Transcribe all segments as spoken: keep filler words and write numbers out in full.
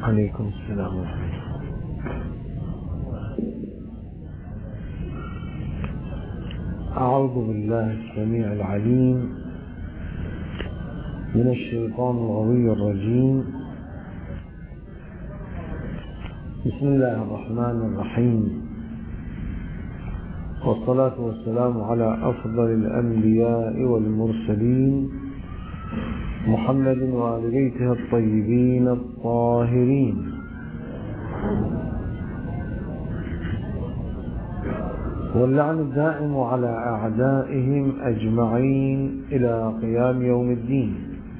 عليكم السلام ورحمة الله. أعوذ بالله السميع العليم من الشيطان الغوي الرجيم. بسم الله الرحمن الرحيم، والصلاة والسلام على أفضل الأنبياء والمرسلين محمد وآل بيته الطيبين الطاهرين. واللعن الدائم على أعدائهم أجمعين إلى قيام يوم الدين.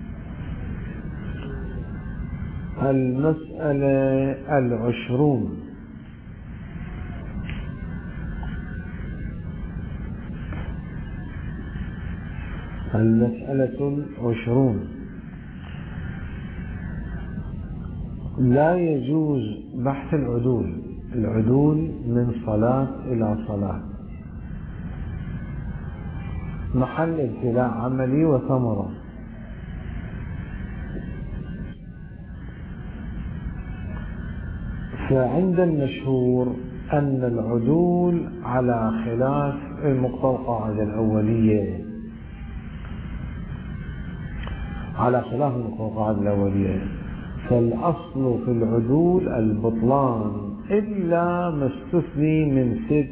المسألة العشرون. المسألة العشرون. لا يجوز بحث العدول العدول من صلاة إلى صلاة، محل ابتلاء عملي وثمرة. فعند المشهور أن العدول على خلاف المقتضى القاعدة الأولية على خلاف المقتضى القاعدة الأولية فالأصل في العدول البطلان إلا ما استثني من ست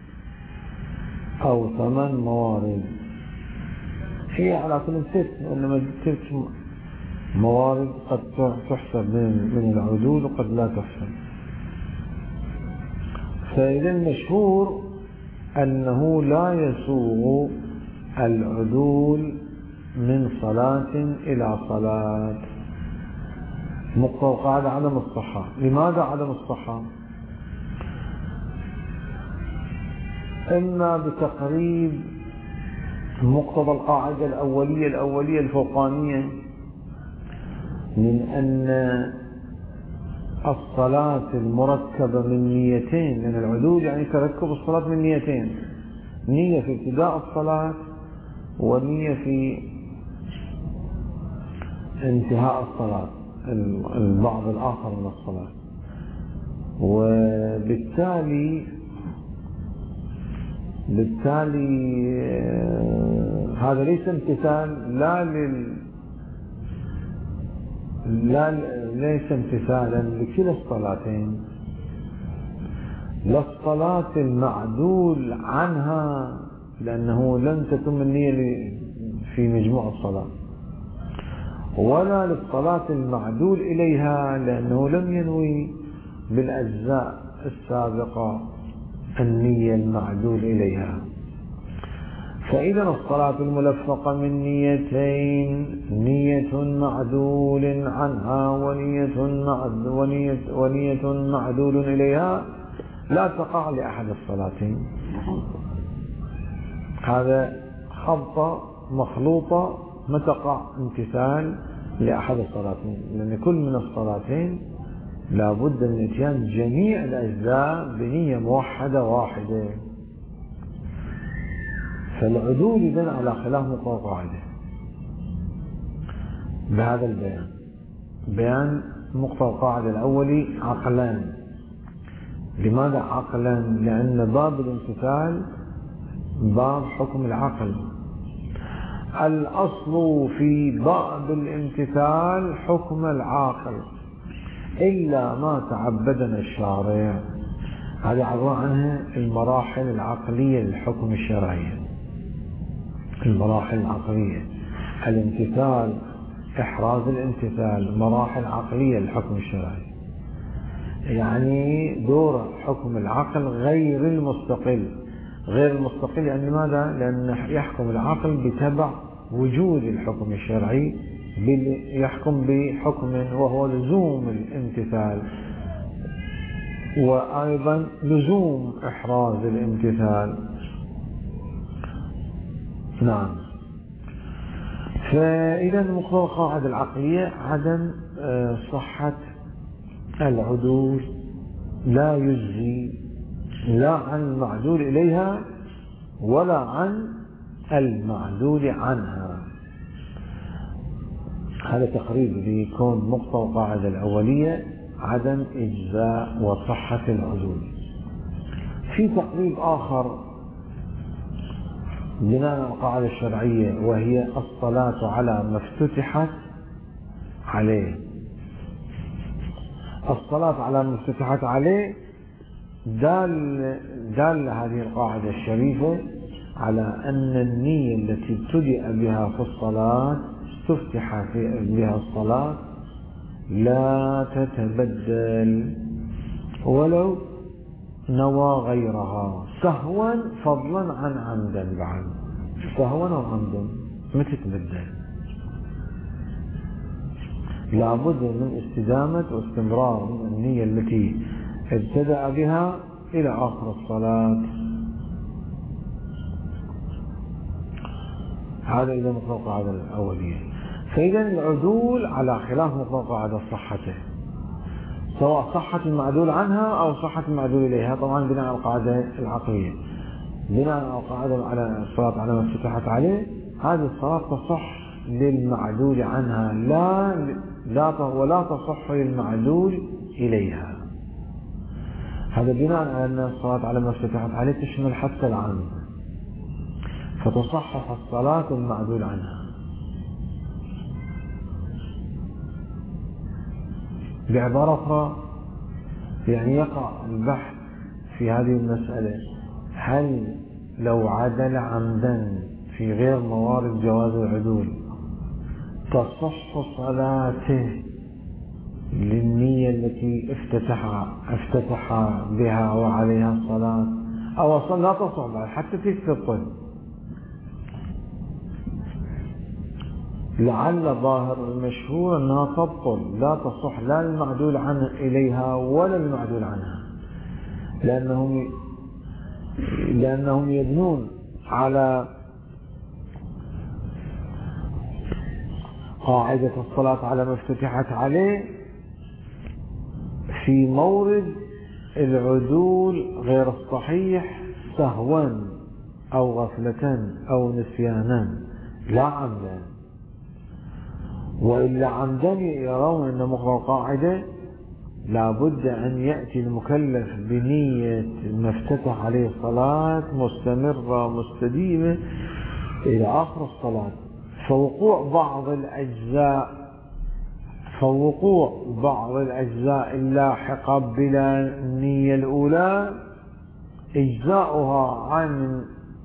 أو ثمان موارد. هي على كل ست، وإنما ست موارد قد تحسب من من العدول وقد لا تحسب. فإذا المشهور أنه لا يسوغ العدول من صلاة إلى صلاة، مقتضى قاعدة عدم الصحة. لماذا عدم الصحة؟ إما بتقريب مقتضى القاعدة الأولية الأولية الفوقانية من أن الصلاة المركبة من نيتين، لأن العدول يعني تركب الصلاة من نيتين، نية في ابتداء الصلاة ونية في انتهاء الصلاة، البعض الآخر من الصلاة. وبالتالي بالتالي هذا ليس امتثال لا لل لا ليس امتثالا لكلا الصلاتين، لا الصلاة المعدول عنها لأنه لم تتم النية في مجموع الصلاة، ولا للصلاة المعدول إليها لأنه لم ينوي بالأجزاء السابقة النية المعدول إليها. فإذا الصلاة الملفقة من نيتين، نية معدول عنها ونية ونية ونية معدول إليها، لا تقع لأحد الصلاتين. هذا خلطة مخلوطة ما تقع امتثال لأحد الصلاتين، لأن كل من الصلاتين لا بد من اتيان جميع الأجزاء بنية موحدة واحدة. فالعدول إذن على خلاف مقتضى القاعدة بهذا البيان. بيان مقتضى القاعدة الأولي عقلان. لماذا عقلان؟ لأن باب الامتثال باب حكم العقل. الأصل في باب الامتثال حكم العاقل إلا ما تعبدنا الشارع. هذا عبارة عنها المراحل العقلية للحكم الشرعي. المراحل العقلية، الامتثال، إحراز الامتثال، مراحل عقلية للحكم الشرعي. يعني دور حكم العقل غير المستقل. غير المستقل يعني ماذا؟ لأن يحكم العقل بتبع وجود الحكم الشرعي، يحكم بحكم وهو لزوم الامتثال، وأيضا لزوم إحراز الامتثال. نعم. فإذا مقتضى القاعدة العقلية عدم صحة العدول لا يجزي لا عن المعدول إليها ولا عن المعدول عنها. هذا تقريب لكون مقتضى القاعدة الأولية عدم إجزاء وصحة العدول. في تقريب آخر بناء على القاعدة الشرعية، وهي الصلاة على ما افتتحت عليه. الصلاة على ما افتتحت عليه دال دال هذه القاعدة الشريفة على أن النية التي ابتدأ بها في الصلاة استفتح بها الصلاة لا تتبدل ولو نوى غيرها سهوا فضلا عن عمدا. بعد سهوا أو عمدا ما تتبدل، لابد من استدامة واستمرار النية التي ابتدأ بها إلى آخر الصلاة. هذا إذا مطلق القاعدة الأولية. فإذا العدول على خلاف مطلق القاعدة صحته، سواء صحة المعدول عنها أو صحة المعدول إليها، طبعا بناء على القاعدة العقلية، بناء على القاعدة على الصلاة على ما افتتحت عليه، هذه الصلاة تصح للمعدول عنها لا لا ولا تصح للمعدول إليها. هذا بناء على أن الصلاة على ما افتتحت عليه تشمل حتى العامة، فتصحح الصلاة المعدول عنها. بعبارة أخرى، يعني يقع البحث في هذه المسألة: هل لو عدل عمدا في غير موارد جواز العدول تصح صلاته للنية التي افتتح افتتح بها وعليها الصلاة، أو أصلا لا تصح بعد حتى تستبطل؟ لعل ظاهر المشهور أنها تبطل، لا تصح لا المعدول عنه إليها ولا المعدول عنها، لأنهم لأنهم يبنون على قاعدة الصلاة على ما افتتحت عليه في مورد العدول غير الصحيح سهوا أو غفلة أو نسيانا لا عمدا. وإلا عمدا يرون أن مقتضى القاعدة لابد أن يأتي المكلف بنية ما افتتح عليه الصلاة مستمرة مستديمة إلى آخر الصلاة، فوقوع بعض الأجزاء فوقوع بعض الأجزاء اللاحقة بلا النية الأولى إجزاؤها عن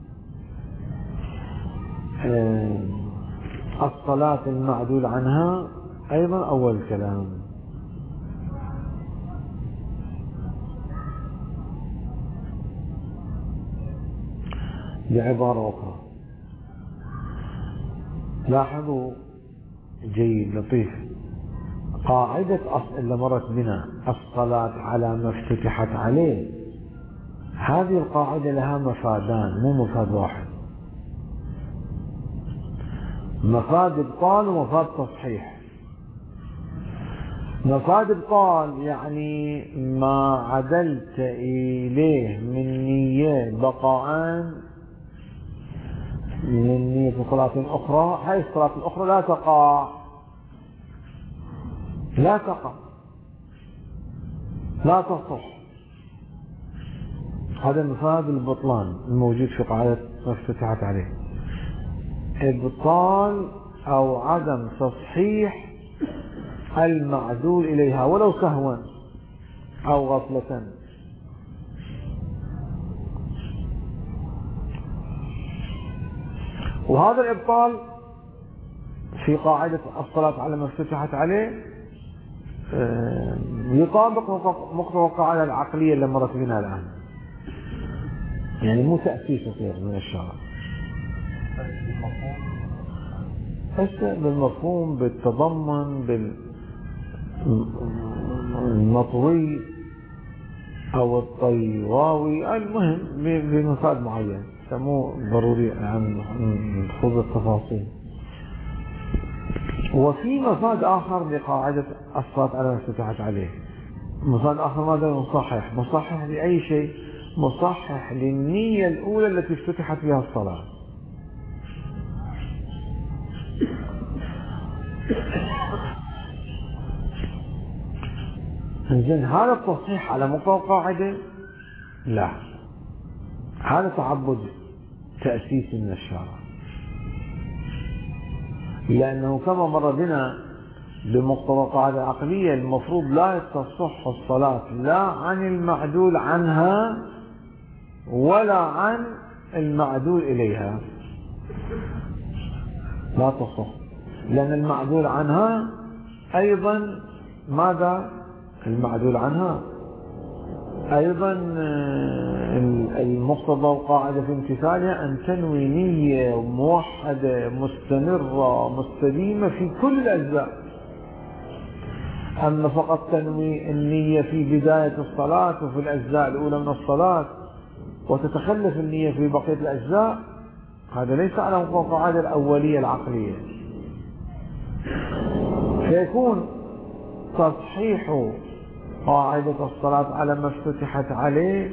الصلاة المعدول عنها أيضا أول كلام. بعبارة أخرى، لاحظوا جيد لطيف، قاعدة أصل اللي مرت بنا الصلاة على ما افتتحت عليه، هذه القاعدة لها مفادان مو مفاد واحد، مفاد إبطال ومفاد تصحيح. مفاد إبطال يعني ما عدلت إليه من نية بقاء من نية صلاة أخرى، هاي الصلاة الأخرى لا تقع لا تقع لا تصح. هذا مفاد البطلان الموجود في قاعدة ما افتتحت عليه، إبطال أو عدم تصحيح المعدول إليها ولو سهوا أو غفلة. وهذا الإبطال في قاعدة الصلاة على ما افتتحت عليه يطابق مقتضى القاعدة العقلية اللي مرت بنا الآن، يعني مو تأسيس كثير من الشرع، بس بالمفهوم بالتضمن بالمطوي أو الطيواوي، المهم بمفاد معين سموه ضروري عن خوض التفاصيل. وفي مفاد آخر لقاعدة الصلاة على ما افتتحت عليه، مفاد آخر ماذا؟ مصحح. مصحح لأي شيء؟ مصحح للنية الأولى التي افتتحت بها الصلاة. إنزين هذا التصحيح على مقتضى القاعدة؟ لا، هذا تعبد تأسيسي من الشارع، لأنه كما مر بنا بمقتضى القاعدة العقلية المفروض لا تصح الصلاة لا عن المعدول عنها ولا عن المعدول إليها، لا تصح، لأن المعدول عنها أيضا ماذا؟ المعدول عنها أيضا المقتضى القاعدة في امتثالها أن تنوي نية موحدة مستمرة مستديمة في كل الأجزاء. أما فقط تنوي النية في بداية الصلاة وفي الأجزاء الأولى من الصلاة وتتخلف النية في بقية الأجزاء، هذا ليس على مقتضى القاعدة الأولية العقلية. فيكون تصحيح قاعدة الصلاة على ما افتتحت عليه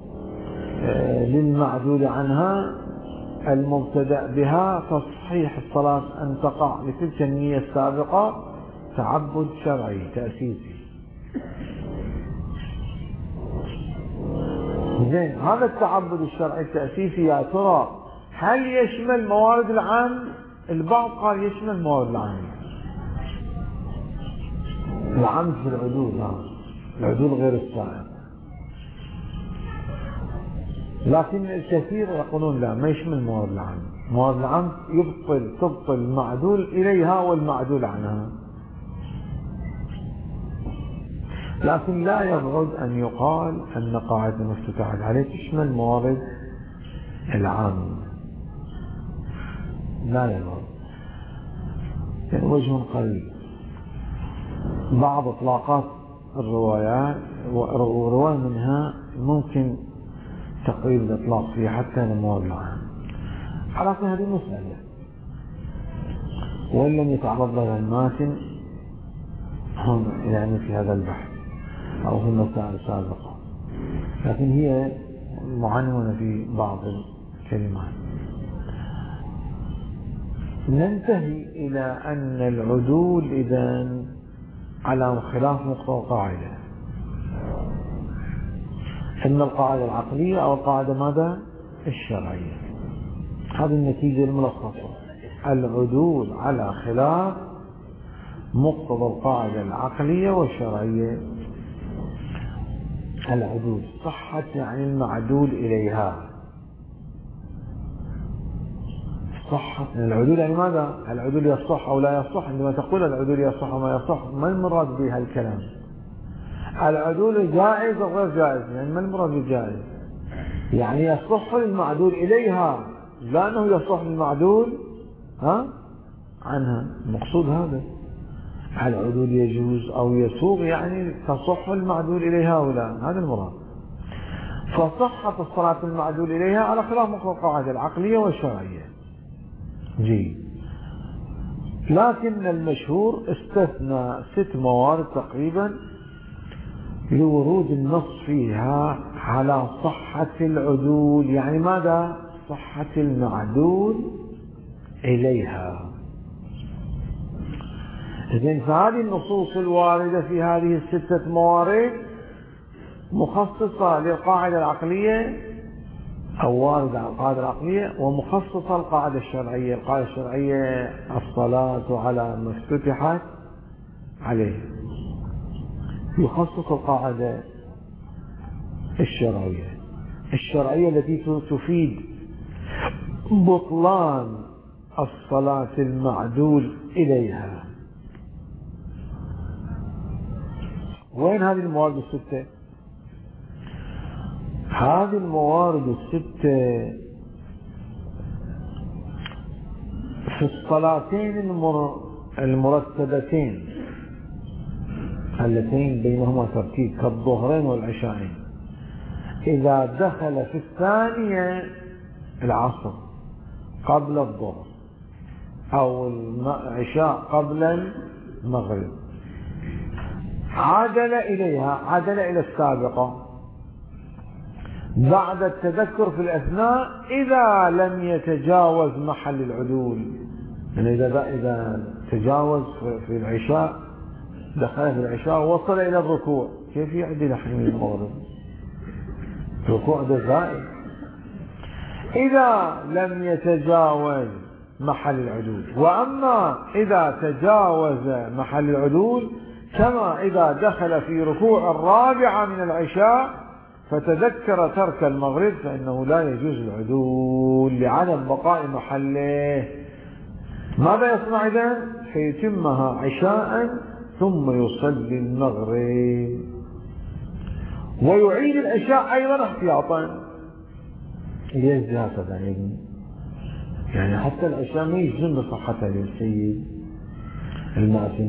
للمعدول عنها المبتدأ بها تصحيح الصلاة أن تقع لتلك النية السابقة تعبد شرعي تأسيسي. زين، هذا التعبد الشرعي التأسيسي يا ترى هل يشمل موارد العام؟ البعض قال يشمل موارد العام، العام في العدول، العدول غير السائق، لكن الكثير يقولون لا، ما يشمل موارد العام. موارد العام يبطل تبطل المعدول إليها والمعدول عنها، لكن لا يبعد أن يقال أن قاعدة مفتتحة عليه تشمل موارد العام، لا يبعد، يعني وجه قريب. بعض إطلاقات الروايات ورواية منها ممكن تقريب الإطلاق فيها حتى لموارد العام، على هذه مسألة وإن لم يتعرض لها الماتن هم يعني في هذا البحث أو في المسائل السابقة، لكن هي معنونة في بعض الكلمات. ننتهي إلى أن العدول إذن على خلاف مقتضى القاعدة، إن القاعدة العقلية أو القاعدة ماذا؟ الشرعية. هذه النتيجة الملخصة، العدول على خلاف مقتضى القاعدة العقلية والشرعية. العدول صحة يعني المعدول إليها، صحة العدول يعني ماذا؟ العدول يصح أو لا يصح. عندما تقول العدول يصح أو ما يصح ما المراد بها الكلام؟ العدول جائز أو غير جائز، يعني ما المراد بالجائز؟ يعني يصح للمعدول إليها لا أنه يصح للمعدول ها عنها، المقصود هذا. العدول يجوز أو يسوغ يعني تصح المعدول إليها ولا، هذا المراد. فصحة الصلاة المعدول إليها على خلاف مقتضى القاعدة العقلية والشرعية. جيد، لكن المشهور استثنى ست موارد تقريبا لورود النص فيها على صحة العدول، يعني ماذا؟ صحة المعدول إليها. إذن فهذه النصوص الواردة في هذه الستة موارد مخصصة للقاعدة العقلية أو واردة على القاعدة العقلية، ومخصصة القاعدة الشرعية. القاعدة الشرعية الصلاة على ما افتتحت عليه، يخصص القاعدة الشرعية الشرعية التي تفيد بطلان الصلاة المعدول إليها. وين هذه الموارد الستة؟ هذه الموارد الستة في الصلاتين المر... المرتبتين اللتين بينهما ترتيب كالظهرين والعشاءين. إذا دخل في الثانية العصر قبل الظهر أو العشاء قبل المغرب عدل إليها، عدل إلى السابقة بعد التذكر في الأثناء إذا لم يتجاوز محل العدول. يعني إذا إذا تجاوز في العشاء دخل في العشاء ووصل إلى الركوع، كيف يعدل حين المغرب؟ ركوع دقائق. إذا لم يتجاوز محل العدول. وأما إذا تجاوز محل العدول كما إذا دخل في ركوع الرابعة من العشاء فتذكر ترك المغرب فإنه لا يجوز العدول لعدم بقاء محله. ماذا يصنع إذن؟ فيتمها عشاء ثم يصلي المغرب ويعيد العشاء أيضا احتياطا. يجزي هكذا يعني حتى العشاء ما يجزم بصحتها للسيد المأثم.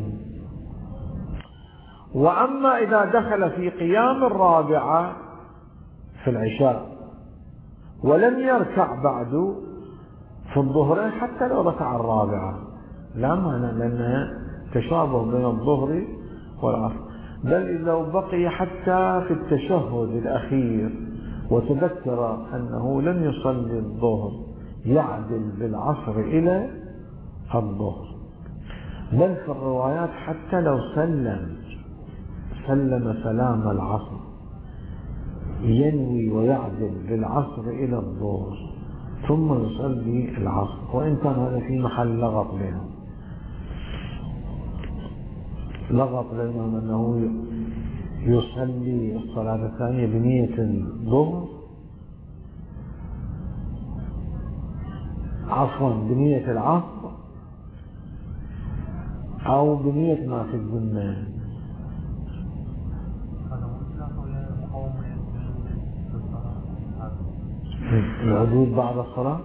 وأما إذا دخل في قيام الرابعة في العشاء ولم يركع بعد في الظهر حتى لو ركع الرابعة لا معنى، لأنها تشابه بين الظهر والعصر، بل لو بقي حتى في التشهد الأخير وتذكر أنه لم يصلي الظهر يعدل بالعصر إلى الظهر. بل في الروايات حتى لو سلم سلم سلام العصر ينوي ويعدل بالعصر إلى الظهر ثم يصلي العصر، وإن كان هذا في محل لغط بينهم لغط بينهم أنه يصلي الصلاة الثانية بنية الظهر عفوا بنية العصر أو بنية ما في الذمة. العدول بعد الصلاة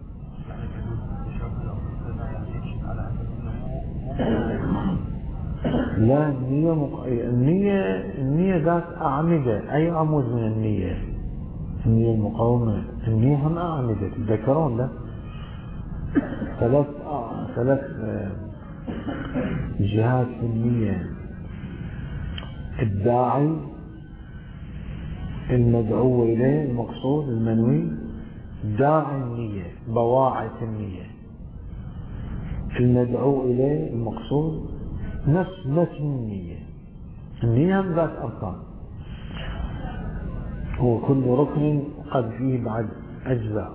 لا النية مق... النية النية ذات أعمدة. أي عمود من النية؟ النية المقاومة. النية هم أعمدة تتذكرون لا ثلاث آه. ثلاث آه. جهات في النية: الداعي، المدعو إليه المقصود المنوي، داعي النية بواعث النية، المدعو إليه المقصود نفس متن النية. النية هم ذات أركان، وكل ركن قد فيه بعد أجزاء.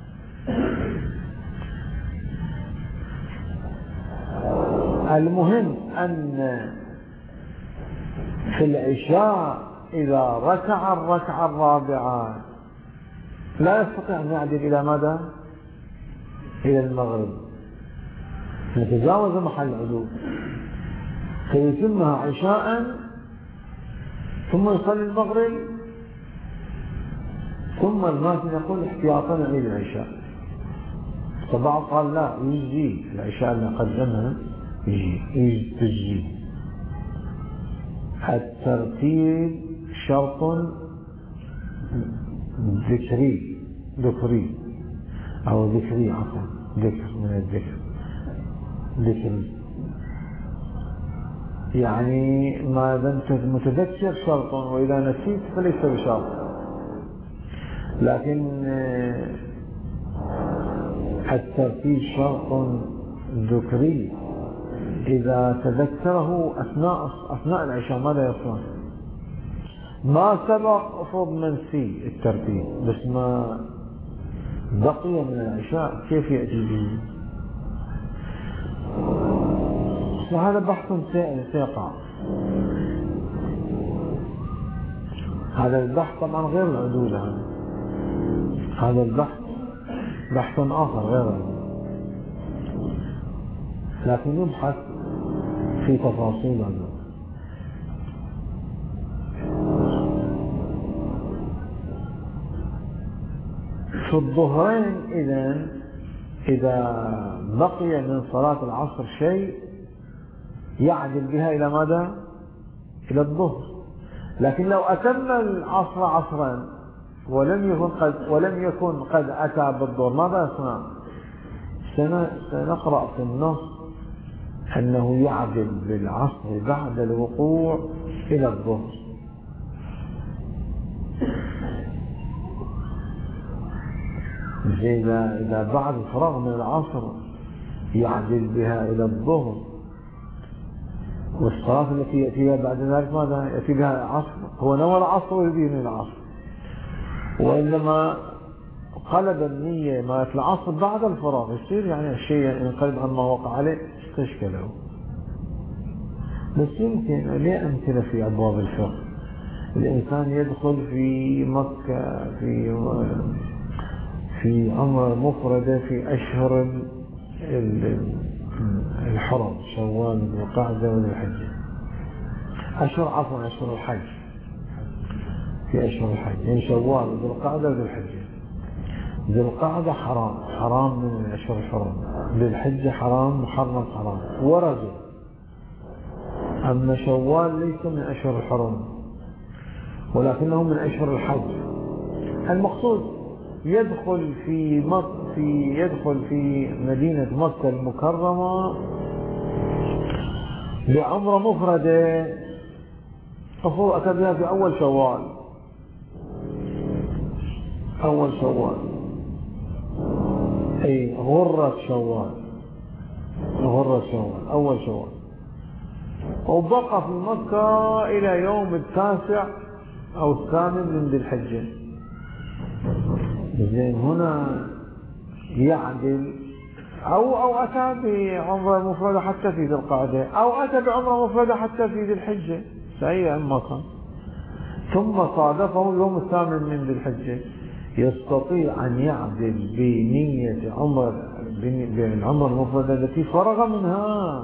المهم أن في العشاء إذا ركع الركعة الرابعة لا يستطيع أن يعدل إلى ماذا؟ إلى المغرب، يتجاوز محل العدول فيتمها عشاء ثم يصلي المغرب ثم الماتن يقول احتياطا يعيد العشاء. فبعض قال لا يجزي العشاء اللي قدمها يجي تجزي. الترتيب شرط ذكري ذكري أو ذكري عفوا ذكر من الذكر ذكري يعني ما دمت متذكر شرط وإذا نسيت فليس بشرط. لكن الترتيب شرط ذكري إذا تذكره أثناء أثناء العشاء ماذا يصنع؟ ما سبق أفضل منسي الترتيب، بس ما بقي من العشاء كيف يأتي به؟ هذا بحث سيقع. هذا البحث طبعا غير العدول. هذا هذا البحث بحث آخر غير العدول، لكن يبحث في تفاصيل هذا. في الظهرين إذن إذا بقي من صلاة العصر شيء يعدل بها إلى ماذا؟ إلى الظهر. لكن لو أتم العصر عصرا ولم يكن قد ولم يكن قد أتى بالظهر ماذا يصنع؟ سنقرأ في النص أنه يعدل بالعصر بعد الوقوع إلى الظهر. إذا إذا بعد الفراغ من العصر يعدل بها إلى الظهر والصلاة التي يأتي بها بعد ذلك ماذا؟ يأتي بها عصر، هو نوى العصر ويريد من العصر، وإنما قلب النية ما في العصر بعد الفراغ، يصير يعني الشيء ينقلب عما وقع عليه استشكله. بس يمكن ليه أمثلة في أبواب الفقه، الإنسان يدخل في مكة في في عمرة مفردة في أشهر الحرم، شوال وذو القعدة وذو الحجة، أشهر عفوا أشهر الحج، في أشهر الحج يعني شوال وذو القعدة وذو الحجة. ذو القعدة حرام حرام من أشهر الحرم، ذو الحجة حرام محرم حرام ورجل. أما شوال ليس من أشهر الحرم ولكنه من أشهر الحج. المقصود يدخل في مكة في يدخل في مدينة مكة المكرمة بعمرة مفردة، المفروض أتى بها في أول شوال، أول شوال أي غرة شوال، غرة شوال أول شوال، وبقى في مكة إلى يوم التاسع أو الثامن من ذي الحجة. زين هنا يعدل أو أو أتى بعمرة مفردة حتى في ذي القعدة، أو أتى بعمرة مفردة حتى في ذي الحجة، سأي عما كان، ثم صادفه يوم الثامن من ذي الحجة، يستطيع أن يعدل بنية عمر بالعمرة المفردة التي فرغ منها،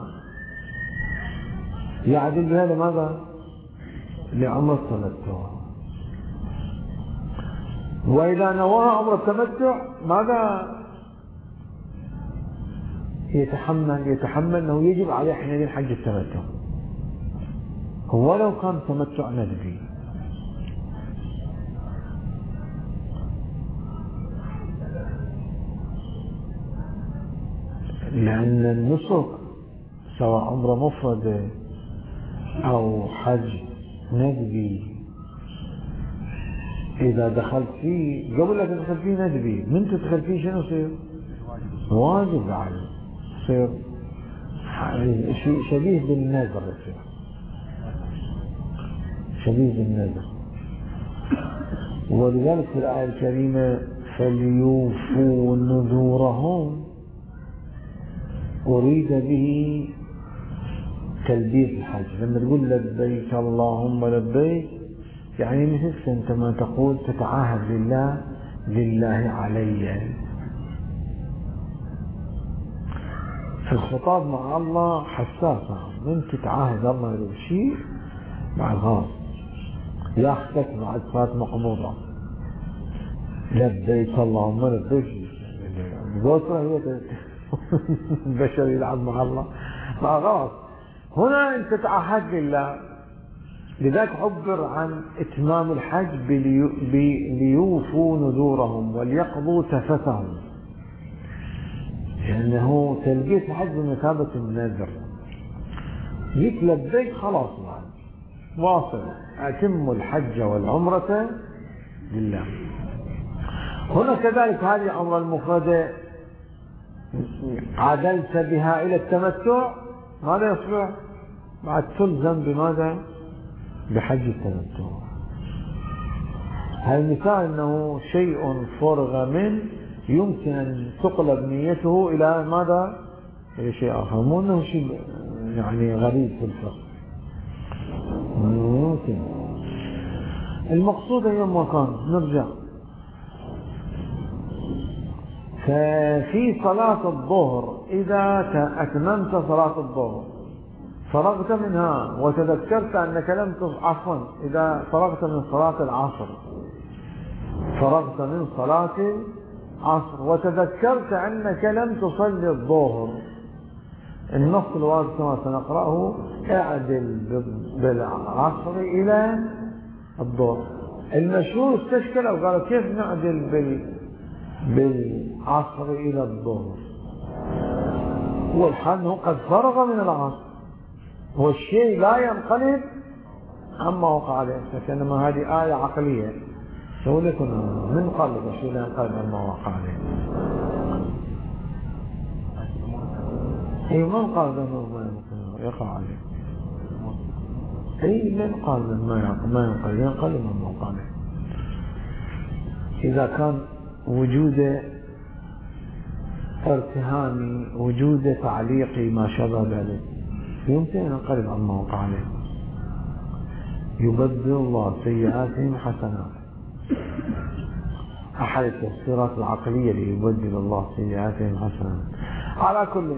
يعدل بها لماذا؟ لعمرة التمتع. وإذا نواها عمرة التمتع ماذا يتحمل؟ يتحمل أنه يجب عليه حينئذ حج التمتع ولو كان تمتع ندبي، لأن النسك سواء عمرة مفردة أو حج ندبي إذا دخلت فيه قبل لا تدخل فيه ندبي، من تدخل فيه شنو يصير؟ واجب عليه، يصير شبيه بالنذر، يصير شبيه بالنذر. ولذلك في الآية الكريمة فليوفوا نذورهم أريد به تلبية الحج. لما تقول لبيك اللهم لبيك يعني مثل أنت ما تقول تتعاهد لله لله علي. في الخطاب مع الله حساسة، من تتعاهد الله لشيء مع الغاص ياخذك مع الصفات مقبوضة. لبيك اللهم لبيك البوصرة هي البشر يلعب مع الله مع غاص. هنا انت تعهد لله، لذلك عبر عن اتمام الحج بليوفوا نذورهم وليقضوا تفثهم، لأنه تلبية الحج بمثابة النذر. جيت لبيك خلاص يعني واصل، أتم الحج والعمرة لله. هنا كذلك هذه العمرة المفردة عدلت بها إلى التمتع، ماذا يصبح؟ بعد تلزم بماذا؟ بحج التمتع. هذا المثال أنه شيء فرغ منه يمكن أن تقلب نيته إلى ماذا؟ إلى شيء آخر، مو أنه شيء يعني غريب في الفقه، ممكن. المقصود أيام ما كان نرجع. ففي صلاة الظهر إذا أتممت صلاة الظهر فرغت منها وتذكرت أنك لم عفوا إذا فرغت من صلاة العصر فرغت من صلاة العصر وتذكرت أنك لم تصلي الظهر، النص الوارد كما سنقرأه اعدل بالعصر إلى الظهر. المشهور استشكل وقال كيف نعدل بال بالعصر إلى الظهر والحال أنه قد فرغ من العصر، والشيء لا ينقلب عما وقع عليه، فإنما هذه آية عقلية سوى لكم من قلب الشيء لا ينقلب عما وقع عليه. أي من قال أنه ما يقع عليه؟ أي من قال من ما ينقل ما ينقل ينقل من ما قال. إذا كان وجود ارتهاني وجود تعليقي ما شابه ذلك يمكن أن ينقلب عما وقع عليه. يبدل الله سيئاتهم حسنات، أحد التفسيرات العقلية ليبدل الله سيئاتهم حسنات. على كل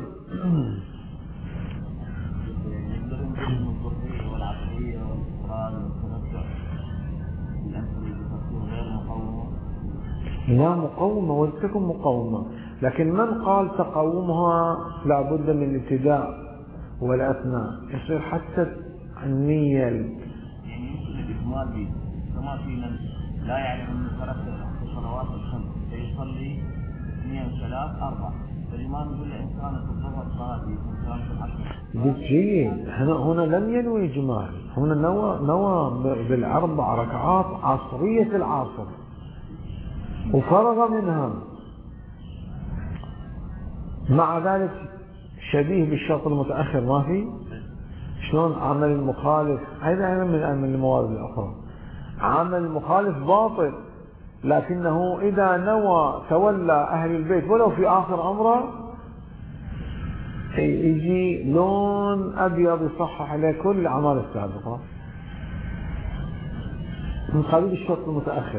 لا مقومة ولتكن مقومة، لكن من قال تقومها لا بد من الابتداء والأثناء، يصير حتى النية يعني يمكن الإجمال به كما في من لا يعلم أن ثلاث صلوات الخمس فيصلي اثنين ثلاث أربع، فالإمام يقول لإنسان الظهر صلاة إنسان في العصر. جيد، هنا هنا لم ينوي إجمال، هنا نوى نوى بالأربع ركعات عصرية العصر وفرغ منها. مع ذلك شبيه بالشرط المتأخر ما في شلون عمل المخالف، هذا من الموارد الأخرى. عمل المخالف باطل، لكنه إذا نوى تولى أهل البيت ولو في آخر أمره يجي لون أبيض يصحح عليه كل الأعمال السابقة من قبيل الشرط المتأخر.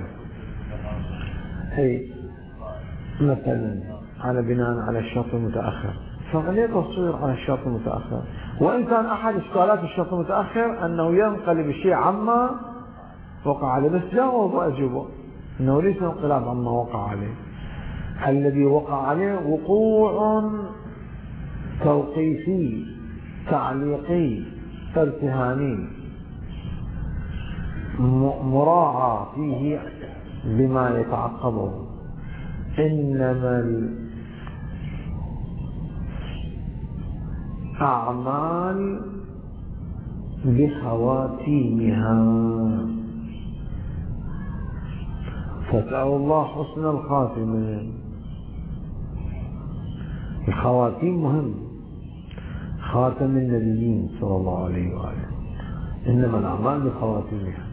أي مثلا على بناء على الشرط المتأخر، فليه تصوير على الشرط المتأخر؟ وإن كان أحد إشكالات الشرط المتأخر أنه ينقلب الشيء عما وقع عليه، بس جاوب وأجيبه أنه ليس انقلاب عما وقع عليه. الذي وقع عليه وقوع توقيفي تعليقي ارتهاني مراعى فيه بما يتعقبه. إنما الأعمال بخواتيمها، فاسأل الله حسن الخاتمة. الخواتيم مهم، خاتم النبيين صلى الله عليه وآله، إنما الأعمال بخواتيمها.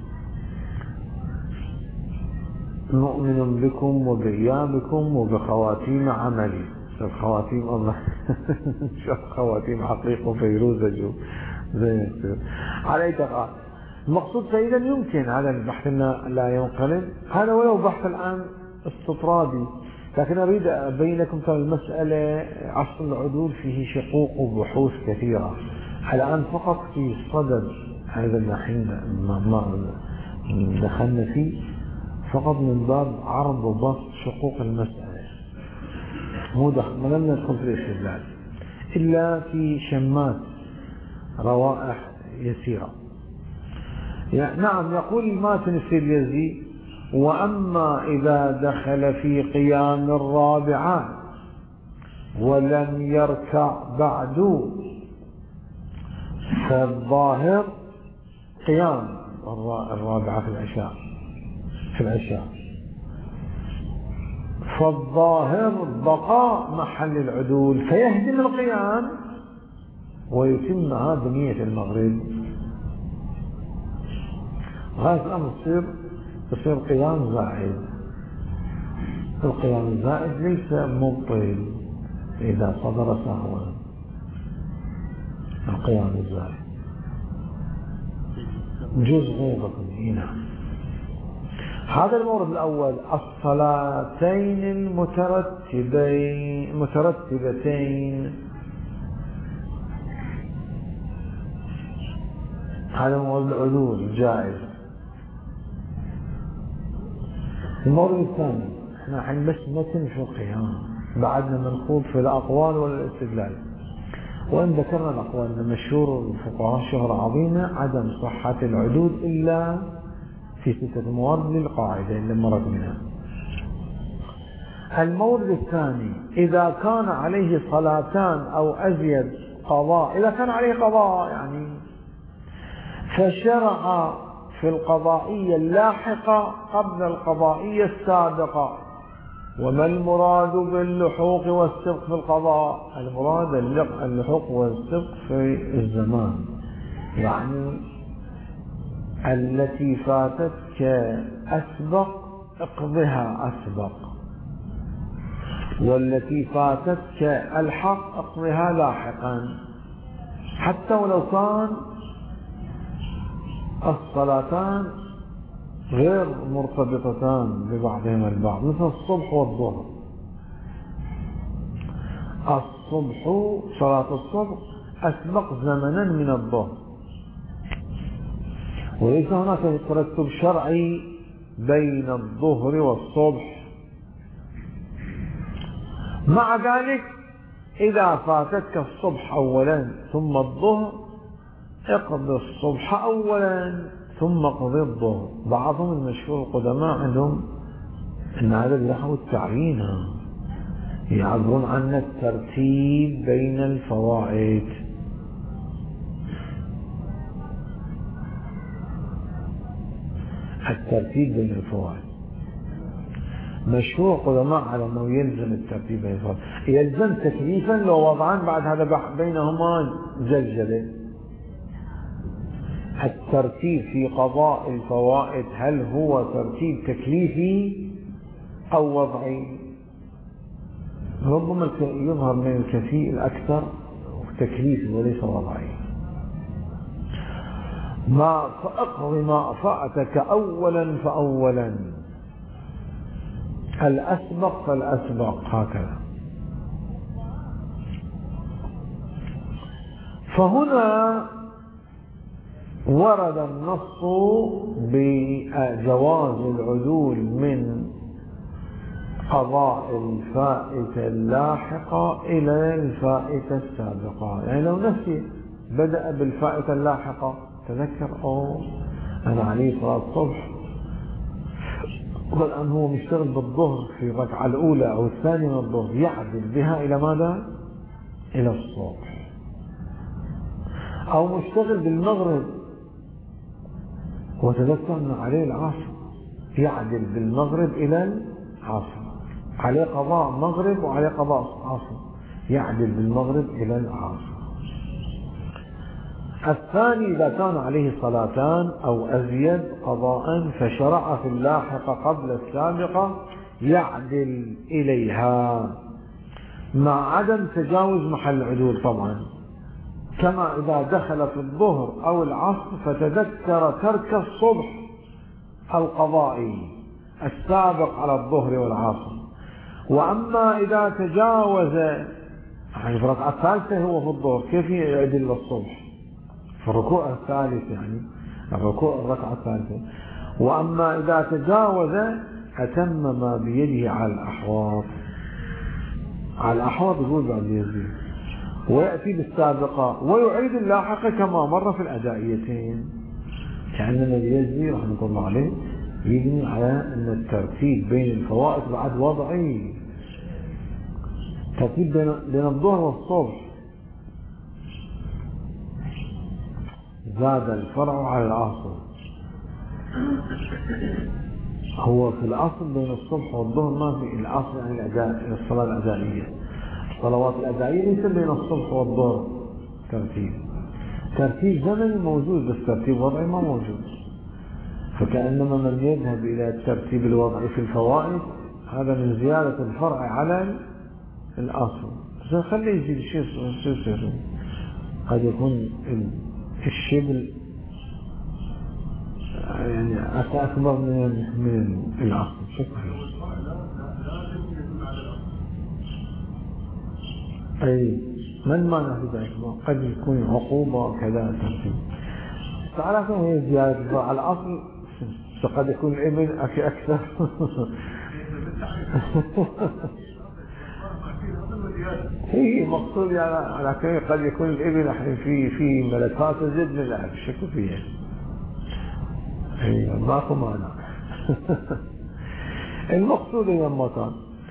نؤمن بكم وبغيابكم وبخواتيم عملي. الخواتيم الله شوف خواتيم حقيقة وفيروزة جو زي ما يصير على أي تقال. المقصود فإذا يمكن هذا البحث لا ينقلب، هذا ولو بحث الآن استطرادي، لكن أريد أبين لكم ترى المسألة عصر العدول فيه شقوق وبحوث كثيرة. الآن فقط في صدد هذا الحين ما دخلنا فيه فقط من باب عرض وبسط شقوق المسألة، مو دخل ما لم ندخل في الاستدلال إلا في شمات روائح يسيرة. يعني نعم يقول الماتن السريزي: وأما إذا دخل في قيام الرابعة ولم يركع بعد فالظاهر قيام الرابعة في العشاء في العشاء فالظاهر بقاء محل العدول فيهدم القيام ويتمها بنية المغرب. هذا الأمر يصير يصير قيام زائد. القيام الزائد ليس مبطل إذا صدر سهوا. القيام الزائد جزء غيبكم هنا. هذا المورد الأول: الصلاتين المترتبين مترتبتين. هذا مورد العدول الجائز. المورد الثاني: احنا الحين بس متن في القيام، بعدنا منخوض في الأقوال ولا الاستدلال. وإن ذكرنا الأقوال أن مشهور الفقهاء شهرة عظيمة عدم صحة العدول إلا في ستة موارد للقاعدة اللي مرت منها. المورد الثاني: إذا كان عليه صلاتان أو أزيد قضاء، إذا كان عليه قضاء يعني فشرع في القضائية اللاحقة قبل القضائية السابقة. وما المراد باللحوق والسبق في القضاء؟ المراد اللحوق والسبق في الزمان، يعني التي فاتتك أسبق اقضها أسبق، والتي فاتتك الحق اقضها لاحقا، حتى ولو كان الصلاتان غير مرتبطتان ببعضهما البعض، مثل الصبح والظهر. الصبح صلاة الصبح أسبق زمنا من الظهر، وليس هناك ترتب شرعي بين الظهر والصبح. مع ذلك إذا فاتتك الصبح أولا ثم الظهر اقض الصبح أولا ثم اقضي الظهر. بعضهم المشهور القدماء عندهم أن هذا له التعيين، يعبرون عن الترتيب بين الفوائد. الترتيب بين الفوائد مشهور قدماء على أنه يلزم الترتيب بين الفوائد، يلزم تكليفا لو وضعان بعد هذا بينهما زلزلة. الترتيب في قضاء الفوائد هل هو ترتيب تكليفي أو وضعي؟ ربما يظهر من الكثير الأكثر تكليفي وليس وضعي. ما فأقضي ما فأتك أولا فأولا، الأسبق فالأسبق، هكذا. فهنا ورد النص بجواز العدول من قضاء الفائتة اللاحقة إلى الفائتة السابقة. يعني لو نسي بدأ بالفائتة اللاحقة تذكر أو أنا عليه صلاة الصبح، والآن هو مشتغل بالظهر في الركعة الأولى أو الثانية من الظهر، يعدل بها إلى ماذا؟ إلى الصبح. أو مشتغل بالمغرب وتذكر أن عليه العصر، يعدل بالمغرب إلى العصر، عليه قضاء مغرب وعليه قضاء عصر، يعدل بالمغرب إلى العصر. الثاني إذا كان عليه صلاتان أو أزيد قضاء فشرع في اللاحقة قبل السابقة يعدل إليها مع عدم تجاوز محل العدول طبعا. كما إذا دخل في الظهر أو العصر فتذكر ترك الصبح القضائي السابق على الظهر والعصر. وأما إذا تجاوز يعني في الركعة الثالثة هو في الظهر كيف يعدل للصبح؟ في الركوع الثالث، يعني الركوع الركعة الثالثة. وأما إذا تجاوز أتم ما بيده على الأحواض، على الأحواض يقول بعد يزيد ويأتي بالسابقة ويعيد اللاحقة كما مر في الأدائيتين. كأننا اليزي رحمة الله عليه يبني على أن الترتيب بين الفوائد بعد وضعي، ترتيب بين الظهر والصبح. زاد الفرع على العصر، هو في الأصل بين الصبح والظهر ما في الأصل عن الأداء، الصلاة الأدائية. الصلوات الأدائية ليس بين الصبح والظهر ترتيب، ترتيب زمني موجود بس ترتيب وضعي ما موجود. فكأنما من يذهب إلى الترتيب الوضعي في الفوائد هذا من زيادة الفرع على الأصل. خليه يزيد شيء شيء قد يكون الشبل يعني أكبر من من الأصل. شكرا. أي من ما نفذ عقبه قد يكون عقوبة كذا ترتيب. تعرف هي زيادة على الأصل قد يكون الإبل أكي أكثر. هي مقصود يعني على كيف قد يكون الإبل في في ملكات زد من الأهل الشك فيها. هي ماكو معنى. المقصود هي المكان.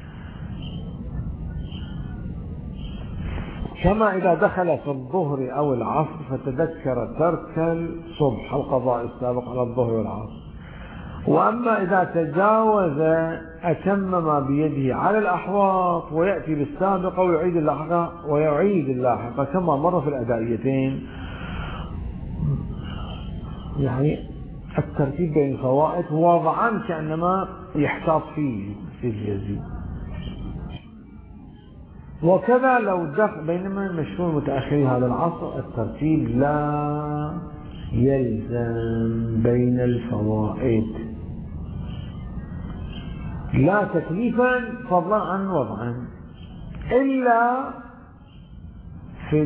كما إذا دخل في الظهر أو العصر فتذكر ترك الصبح القضاء السابق على الظهر والعصر. وأما إذا تجاوز أتم ما بيده على الأحواط ويأتي بالسابقة ويعيد اللاحقة ويعيد اللاحقة كما مر في الأدائيتين. يعني الترتيب بين الفوائد وضعا كأنما يحتاط فيه في الجزي. وكذا لو دخل بينما المشهور متأخري هذا العصر الترتيب لا يلزم بين الفوائد لا تكليفا فضلا عن وضعا إلا في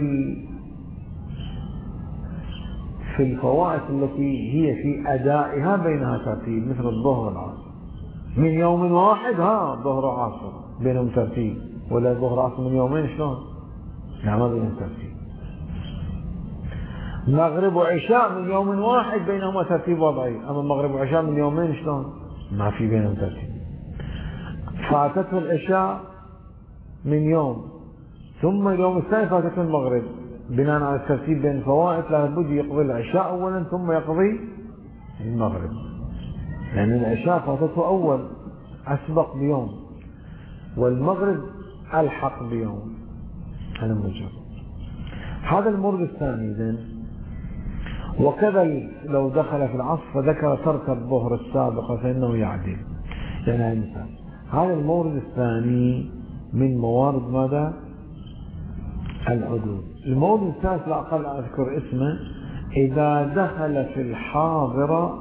في الفوائد التي هي في أدائها بينها ترتيب، مثل الظهر والعصر من يوم واحد، ها ظهر وعصر بينهم ترتيب، ولا ظهر عصر من يومين شلون؟ نعم ما بينهم ترتيب. مغرب وعشاء من يوم واحد بينهما ترتيب وضعي، أما مغرب وعشاء من يومين شلون؟ ما في بينهم ترتيب. فاتته العشاء من يوم ثم اليوم الثاني فاتته المغرب، بناء على الترتيب بين الفوائد لابد يقضي العشاء أولا ثم يقضي المغرب، لأن العشاء فاتته أول أسبق بيوم والمغرب ألحق بيوم. هذا موجود. هذا المورد الثاني إذن. وكذا لو دخل في العصر فذكر ترك الظهر السابقة فإنه يعدل، يعني مثال. هذا المورد الثاني من موارد ماذا؟ العدول. المورد الثالث لا أقل أذكر اسمه، إذا دخل في الحاضرة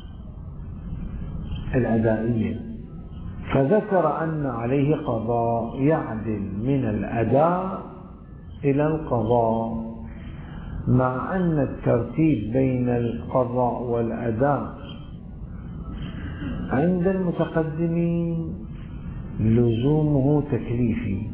الأدائية فذكر أن عليه قضاء يعدل من الأداء إلى القضاء، مع أن الترتيب بين القضاء والأداء عند المتقدمين لزومه تكليفي.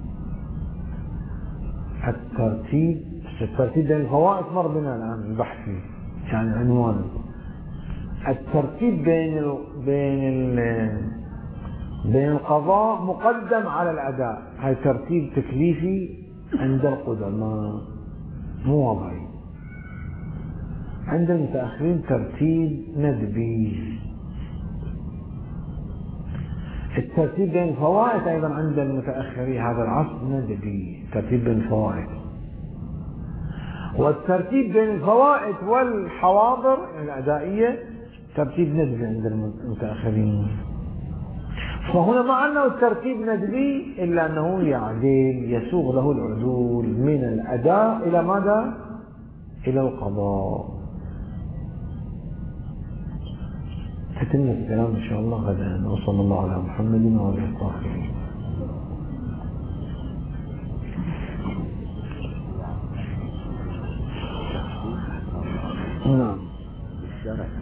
الترتيب الترتيب بين الفوائد مر بنا الآن البحث فيه، يعني عنوان الترتيب بين ال بين ال بين القضاء مقدم على الأداء، هاي ترتيب تكليفي عند القدماء مو وضعي. عند المتأخرين ترتيب ندبي. الترتيب بين الفوائد أيضا عند المتأخرين هذا العصر ندبي، ترتيب بين الفوائد. والترتيب بين الفوائد والحواضر الأدائية ترتيب ندبي عند المتأخرين. فهنا مع أنه الترتيب ندبي إلا أنه يعدل يسوغ له العدول من الأداء إلى ماذا؟ إلى القضاء. تتم الكلام إن شاء الله غدا. وصلى الله على محمد وعلى آله وصحبه. نعم.